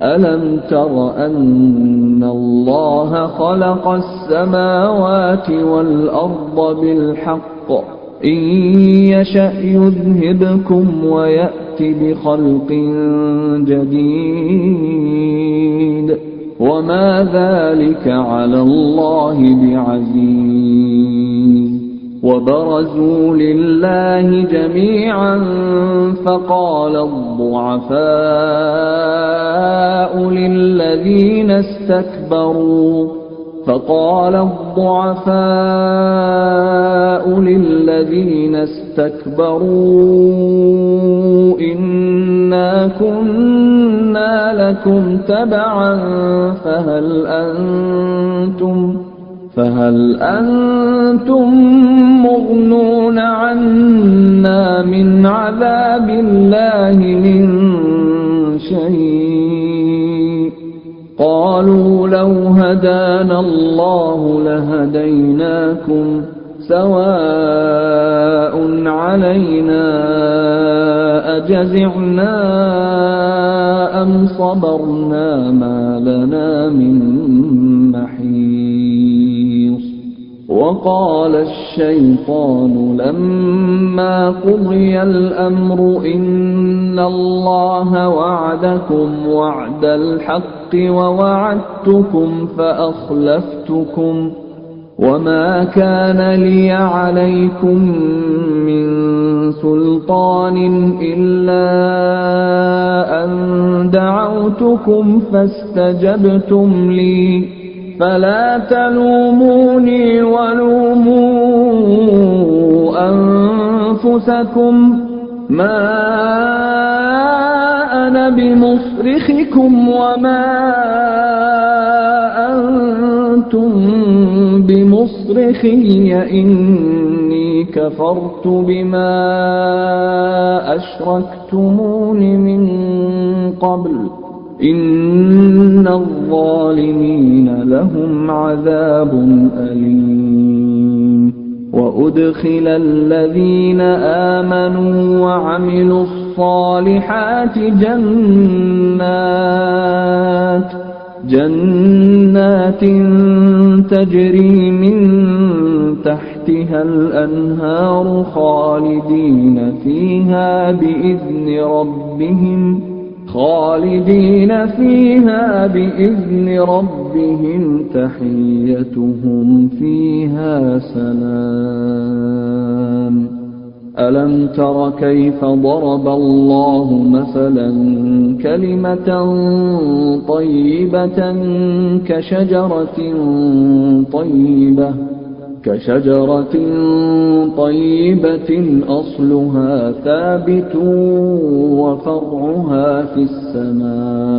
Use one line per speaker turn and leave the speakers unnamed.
ألم تر أن الله خلق السماوات والأرض بالحق إن يشأ يذهبكم ويأت بخلق جديد وما ذلك على الله بعزيز وبرزوا لله جميعا فقال الضعفاء للذين استكبروا إنا كنا لكم تبعا فهل أنتم مغنون عنا من عذاب الله من شيء قالوا لو هدانا الله لهديناكم سواء علينا أجزعنا أم صبرنا ما لنا من محيص وقال الشيطان لما قضي الأمر إن الله وعدكم وعد الحق ووعدتكم فأخلفتكم وما كان لي عليكم من سلطان إلا أن دعوتكم فاستجبتم لي فلا تلوموني ولوموا أنفسكم ما أنا بمصرخكم وما أنتم بمصرخي إني كفرت بما أشركتمون من قبل إن الظالمين لهم عذاب أليم وأدخل الذين آمنوا وعملوا الصالحات جنات تجري من تحتها الأنهار خالدين فيها بإذن ربهم تحيتهم فيها سلام ألم تر كيف ضرب الله مثلا كلمة طيبة كشجرة طيبة أصلها ثابت وفرعها في السماء